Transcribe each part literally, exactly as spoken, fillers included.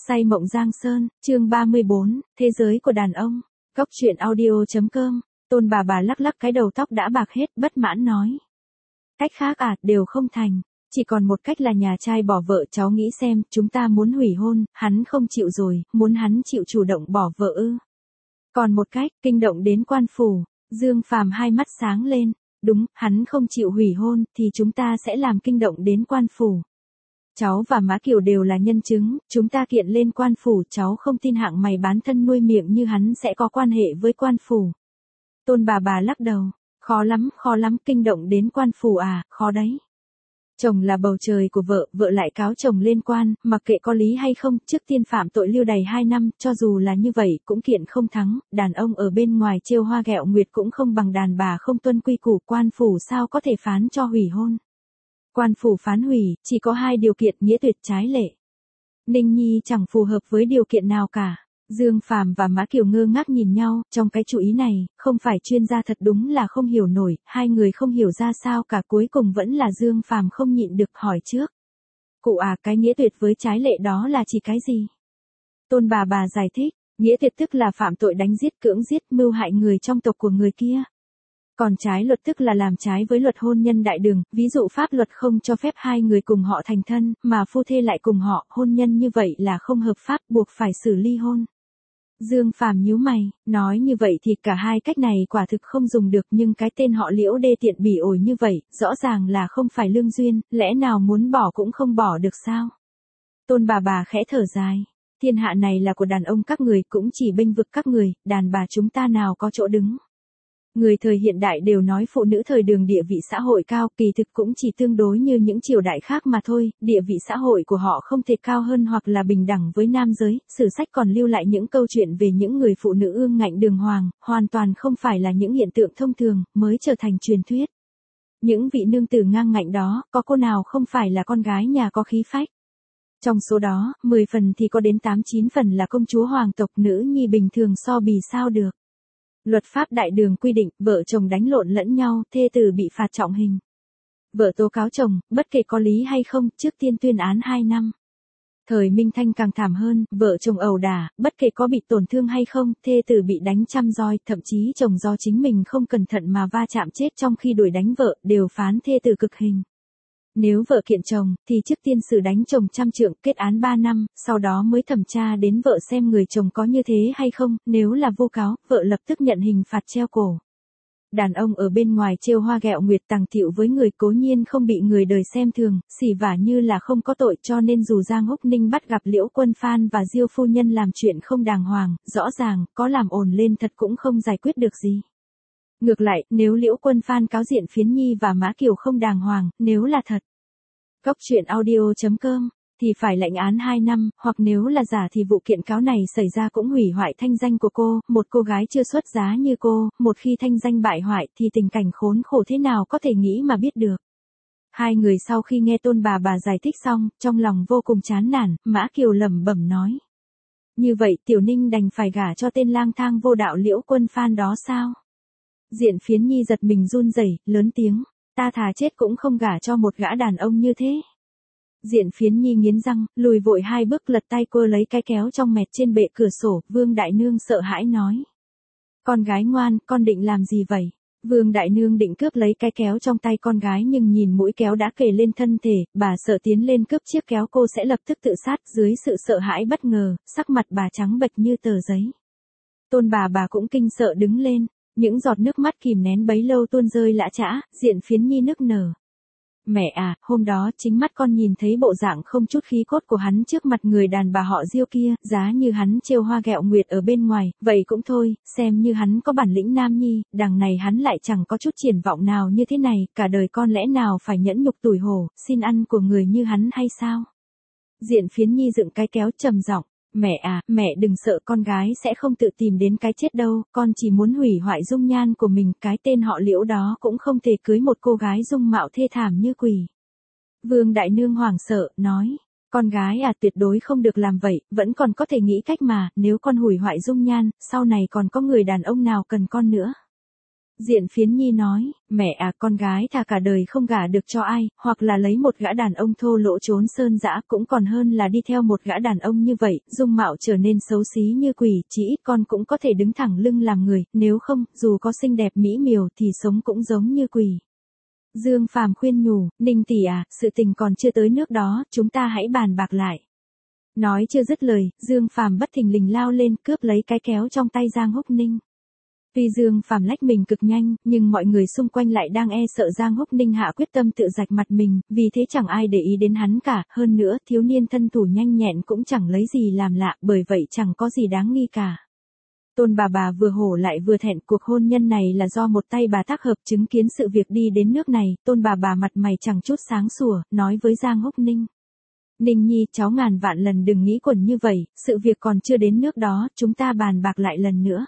Say mộng Giang Sơn, chương ba mươi bốn, Thế giới của đàn ông. Góc truyện audio.com, Tôn bà bà lắc lắc cái đầu tóc đã bạc hết, bất mãn nói. Cách khác à, đều không thành. Chỉ còn một cách là nhà trai bỏ vợ, cháu nghĩ xem, chúng ta muốn hủy hôn, hắn không chịu rồi, muốn hắn chịu chủ động bỏ vợ ư. Còn một cách, kinh động đến quan phủ. Dương Phàm hai mắt sáng lên. Đúng, hắn không chịu hủy hôn, thì chúng ta sẽ làm kinh động đến quan phủ. Cháu và má Kiều đều là nhân chứng, chúng ta kiện lên quan phủ, cháu không tin hạng mày bán thân nuôi miệng như hắn sẽ có quan hệ với quan phủ. Tôn bà bà lắc đầu, khó lắm, khó lắm, kinh động đến quan phủ à, khó đấy. Chồng là bầu trời của vợ, vợ lại cáo chồng lên quan, mặc kệ có lý hay không, trước tiên phạm tội lưu đày hai năm, cho dù là như vậy, cũng kiện không thắng, đàn ông ở bên ngoài trêu hoa ghẹo nguyệt cũng không bằng đàn bà không tuân quy củ, quan phủ sao có thể phán cho hủy hôn. Quan phủ phán hủy, chỉ có hai điều kiện, nghĩa tuyệt trái lệ. Ninh Nhi chẳng phù hợp với điều kiện nào cả. Dương Phàm và Mã Kiều ngơ ngác nhìn nhau, trong cái chủ ý này, không phải chuyên gia thật đúng là không hiểu nổi, hai người không hiểu ra sao cả, cuối cùng vẫn là Dương Phàm không nhịn được hỏi trước. Cụ à, cái nghĩa tuyệt với trái lệ đó là chỉ cái gì? Tôn bà bà giải thích, nghĩa tuyệt tức là phạm tội đánh giết, cưỡng giết, mưu hại người trong tộc của người kia. Còn trái luật tức là làm trái với luật hôn nhân đại đường, ví dụ pháp luật không cho phép hai người cùng họ thành thân, mà phu thê lại cùng họ, hôn nhân như vậy là không hợp pháp, buộc phải xử ly hôn. Dương Phàm nhíu mày, nói như vậy thì cả hai cách này quả thực không dùng được, nhưng cái tên họ Liễu đê tiện bỉ ổi như vậy, rõ ràng là không phải lương duyên, lẽ nào muốn bỏ cũng không bỏ được sao? Tôn bà bà khẽ thở dài, thiên hạ này là của đàn ông các người, cũng chỉ bênh vực các người, đàn bà chúng ta nào có chỗ đứng. Người thời hiện đại đều nói phụ nữ thời đường địa vị xã hội cao, kỳ thực cũng chỉ tương đối như những triều đại khác mà thôi, địa vị xã hội của họ không thể cao hơn hoặc là bình đẳng với nam giới, sử sách còn lưu lại những câu chuyện về những người phụ nữ ương ngạnh đường hoàng, hoàn toàn không phải là những hiện tượng thông thường, mới trở thành truyền thuyết. Những vị nương tử ngang ngạnh đó, có cô nào không phải là con gái nhà có khí phách? Trong số đó, mười phần thì có đến tám chín phần là công chúa hoàng tộc, nữ nhi bình thường so bì sao được. Luật pháp đại đường quy định, vợ chồng đánh lộn lẫn nhau, thê tử bị phạt trọng hình. Vợ tố cáo chồng, bất kể có lý hay không, trước tiên tuyên án hai năm. Thời Minh Thanh càng thảm hơn, vợ chồng ẩu đả, bất kể có bị tổn thương hay không, thê tử bị đánh trăm roi, thậm chí chồng do chính mình không cẩn thận mà va chạm chết trong khi đuổi đánh vợ, đều phán thê tử cực hình. Nếu vợ kiện chồng, thì trước tiên xử đánh chồng trăm trượng, kết án ba năm, sau đó mới thẩm tra đến vợ xem người chồng có như thế hay không, nếu là vô cáo, vợ lập tức nhận hình phạt treo cổ. Đàn ông ở bên ngoài trêu hoa ghẹo nguyệt tàng tiệu với người cố nhiên không bị người đời xem thường, xỉ vả như là không có tội, cho nên dù Giang Húc Ninh bắt gặp Liễu Quân Phan và Diêu phu nhân làm chuyện không đàng hoàng, rõ ràng, có làm ồn lên thật cũng không giải quyết được gì. Ngược lại, nếu Liễu Quân Phan cáo diện Phiến Nhi và Mã Kiều không đàng hoàng, nếu là thật. Góc truyện audio.com, thì phải lãnh án hai năm, hoặc nếu là giả thì vụ kiện cáo này xảy ra cũng hủy hoại thanh danh của cô, một cô gái chưa xuất giá như cô, một khi thanh danh bại hoại thì tình cảnh khốn khổ thế nào có thể nghĩ mà biết được. Hai người sau khi nghe Tôn bà bà giải thích xong, trong lòng vô cùng chán nản, Mã Kiều lẩm bẩm nói. Như vậy Tiểu Ninh đành phải gả cho tên lang thang vô đạo Liễu Quân Phan đó sao? Diện Phiến Nhi giật mình run rẩy, lớn tiếng. Ta thà chết cũng không gả cho một gã đàn ông như thế. Diện Phiến Nhi nghiến răng, lùi vội hai bước lật tay cô lấy cái kéo trong mẹt trên bệ cửa sổ, Vương Đại Nương sợ hãi nói. Con gái ngoan, con định làm gì vậy? Vương Đại Nương định cướp lấy cái kéo trong tay con gái nhưng nhìn mũi kéo đã kề lên thân thể, bà sợ tiến lên cướp chiếc kéo cô sẽ lập tức tự sát, dưới sự sợ hãi bất ngờ, sắc mặt bà trắng bệch như tờ giấy. Tôn bà bà cũng kinh sợ đứng lên. Những giọt nước mắt kìm nén bấy lâu tuôn rơi lã chã, Diện Phiến Nhi nức nở. Mẹ à, hôm đó chính mắt con nhìn thấy bộ dạng không chút khí cốt của hắn trước mặt người đàn bà họ Diêu kia, giá như hắn trêu hoa ghẹo nguyệt ở bên ngoài, vậy cũng thôi, xem như hắn có bản lĩnh nam nhi, đằng này hắn lại chẳng có chút triển vọng nào như thế này, cả đời con lẽ nào phải nhẫn nhục tủi hổ, xin ăn của người như hắn hay sao? Diện Phiến Nhi dựng cái kéo trầm giọng. Mẹ à, mẹ đừng sợ, con gái sẽ không tự tìm đến cái chết đâu, con chỉ muốn hủy hoại dung nhan của mình, cái tên họ Liễu đó cũng không thể cưới một cô gái dung mạo thê thảm như quỷ. Vương Đại Nương hoảng sợ, nói, con gái à tuyệt đối không được làm vậy, vẫn còn có thể nghĩ cách mà, nếu con hủy hoại dung nhan, sau này còn có người đàn ông nào cần con nữa. Diện Phiến Nhi nói, mẹ à, con gái thà cả đời không gả được cho ai, hoặc là lấy một gã đàn ông thô lỗ trốn sơn dã cũng còn hơn là đi theo một gã đàn ông như vậy, dung mạo trở nên xấu xí như quỷ, chỉ ít con cũng có thể đứng thẳng lưng làm người, nếu không, dù có xinh đẹp mỹ miều thì sống cũng giống như quỷ. Dương Phàm khuyên nhủ, Ninh tỷ à, sự tình còn chưa tới nước đó, chúng ta hãy bàn bạc lại. Nói chưa dứt lời, Dương Phàm bất thình lình lao lên cướp lấy cái kéo trong tay Giang Húc Ninh. Tuy Dương Phàm lách mình cực nhanh, nhưng mọi người xung quanh lại đang e sợ Giang Húc Ninh hạ quyết tâm tự rạch mặt mình, vì thế chẳng ai để ý đến hắn cả, hơn nữa thiếu niên thân thủ nhanh nhẹn cũng chẳng lấy gì làm lạ, bởi vậy chẳng có gì đáng nghi cả. Tôn bà bà vừa hổ lại vừa thẹn, cuộc hôn nhân này là do một tay bà tác hợp, chứng kiến sự việc đi đến nước này, Tôn bà bà mặt mày chẳng chút sáng sủa, nói với Giang Húc Ninh. Ninh Nhi, cháu ngàn vạn lần đừng nghĩ quẩn như vậy, sự việc còn chưa đến nước đó, chúng ta bàn bạc lại lần nữa.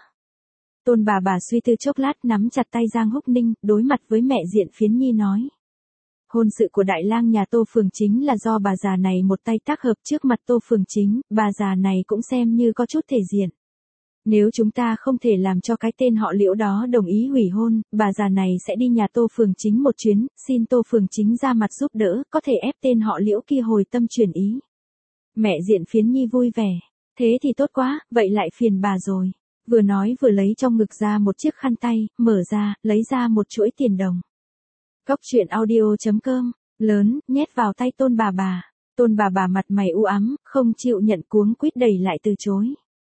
Tôn bà bà suy tư chốc lát, nắm chặt tay Giang Húc Ninh, đối mặt với mẹ Diện Phiến Nhi nói. Hôn sự của đại lang nhà Tô Phường Chính là do bà già này một tay tác hợp trước mặt Tô Phường Chính, bà già này cũng xem như có chút thể diện. Nếu chúng ta không thể làm cho cái tên họ Liễu đó đồng ý hủy hôn, bà già này sẽ đi nhà Tô Phường Chính một chuyến, xin Tô Phường Chính ra mặt giúp đỡ, có thể ép tên họ Liễu kia hồi tâm chuyển ý. Mẹ Diện Phiến Nhi vui vẻ. Thế thì tốt quá, vậy lại phiền bà rồi. Vừa nói vừa lấy trong ngực ra một chiếc khăn tay, mở ra, lấy ra một chuỗi tiền đồng. Cốc truyện audio chấm com, lớn, nhét vào tay Tôn bà bà. Tôn bà bà mặt mày u ám, không chịu nhận, cuống quýt đẩy lại từ chối.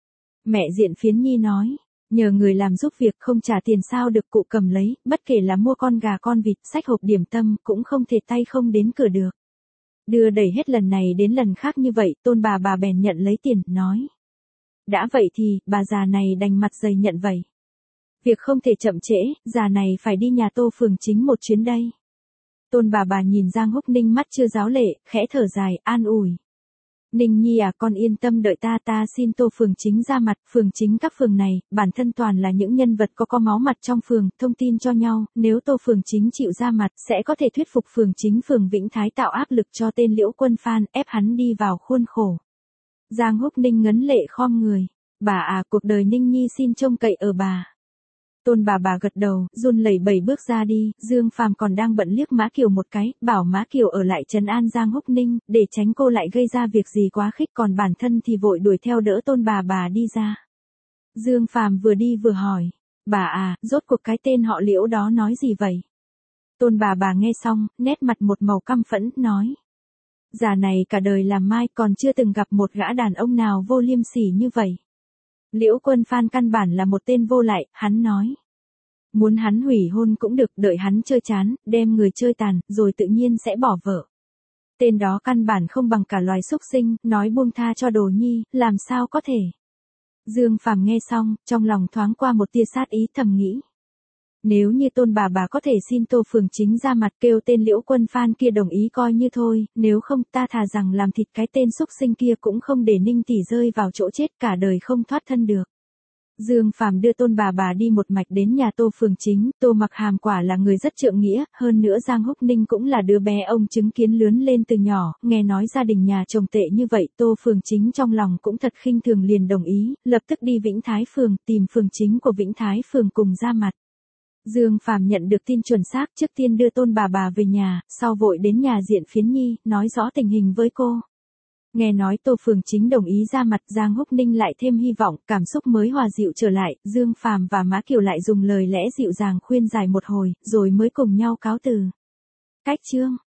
Mẹ Diện Phiến Nhi nói, nhờ người làm giúp việc không trả tiền sao được, cụ cầm lấy, bất kể là mua con gà con vịt, xách hộp điểm tâm, cũng không thể tay không đến cửa được. Đưa đẩy hết lần này đến lần khác như vậy, Tôn bà bà bèn nhận lấy tiền, nói. Đã vậy thì, bà già này đành mặt dày nhận vậy. Việc không thể chậm trễ, già này phải đi nhà Tô Phường Chính một chuyến đây. Tôn bà bà nhìn Giang Húc Ninh mắt chưa ráo lệ, khẽ thở dài, an ủi. Ninh Nhi à, con yên tâm đợi ta, ta xin Tô Phường Chính ra mặt, phường chính các phường này, bản thân toàn là những nhân vật có có máu mặt trong phường, thông tin cho nhau, nếu Tô Phường Chính chịu ra mặt, sẽ có thể thuyết phục phường chính phường Vĩnh Thái tạo áp lực cho tên Liễu Quân Phan, ép hắn đi vào khuôn khổ. Giang Húc Ninh ngấn lệ khom người. Bà à, cuộc đời Ninh Nhi xin trông cậy ở bà. Tôn bà bà gật đầu, run lẩy bẩy bước ra đi, Dương Phàm còn đang bận liếc Mã Kiều một cái, bảo Mã Kiều ở lại trấn an Giang Húc Ninh, để tránh cô lại gây ra việc gì quá khích, còn bản thân thì vội đuổi theo đỡ Tôn bà bà đi ra. Dương Phàm vừa đi vừa hỏi, bà à, rốt cuộc cái tên họ Liễu đó nói gì vậy? Tôn bà bà nghe xong, nét mặt một màu căm phẫn, nói. Già này cả đời làm mai còn chưa từng gặp một gã đàn ông nào vô liêm sỉ như vậy. Liễu Quân Phan căn bản là một tên vô lại, hắn nói. Muốn hắn hủy hôn cũng được, đợi hắn chơi chán, đem người chơi tàn, rồi tự nhiên sẽ bỏ vợ. Tên đó căn bản không bằng cả loài súc sinh, nói buông tha cho Đồ Nhi, làm sao có thể. Dương Phàm nghe xong, trong lòng thoáng qua một tia sát ý, thầm nghĩ. Nếu như Tôn bà bà có thể xin Tô Phường Chính ra mặt kêu tên Liễu Quân Phan kia đồng ý coi như thôi, nếu không ta thà rằng làm thịt cái tên súc sinh kia cũng không để Ninh tỷ rơi vào chỗ chết cả đời không thoát thân được. Dương Phàm đưa Tôn bà bà đi một mạch đến nhà Tô Phường Chính, Tô Mặc Hàm quả là người rất trượng nghĩa, hơn nữa Giang Húc Ninh cũng là đứa bé ông chứng kiến lớn lên từ nhỏ, nghe nói gia đình nhà chồng tệ như vậy, Tô Phường Chính trong lòng cũng thật khinh thường liền đồng ý, lập tức đi Vĩnh Thái Phường, tìm phường chính của Vĩnh Thái Phường cùng ra mặt. Dương Phàm nhận được tin chuẩn xác, trước tiên đưa Tôn bà bà về nhà, sau vội đến nhà Diện Phiến Nhi, nói rõ tình hình với cô. Nghe nói Tô Phường Chính đồng ý ra mặt, Giang Húc Ninh lại thêm hy vọng, cảm xúc mới hòa dịu trở lại, Dương Phàm và Mã Kiều lại dùng lời lẽ dịu dàng khuyên giải một hồi, rồi mới cùng nhau cáo từ. Cách chương